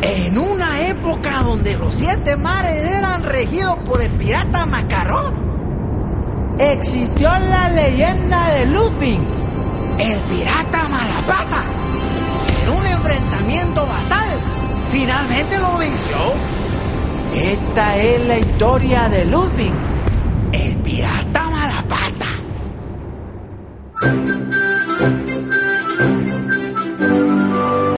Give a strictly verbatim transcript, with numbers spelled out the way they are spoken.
En una época donde los siete mares eran regidos por el pirata Macarrón, existió la leyenda de Ludwig, el pirata Malapata, que en un enfrentamiento fatal finalmente lo venció. Esta es la historia de Ludwig, el pirata Malapata.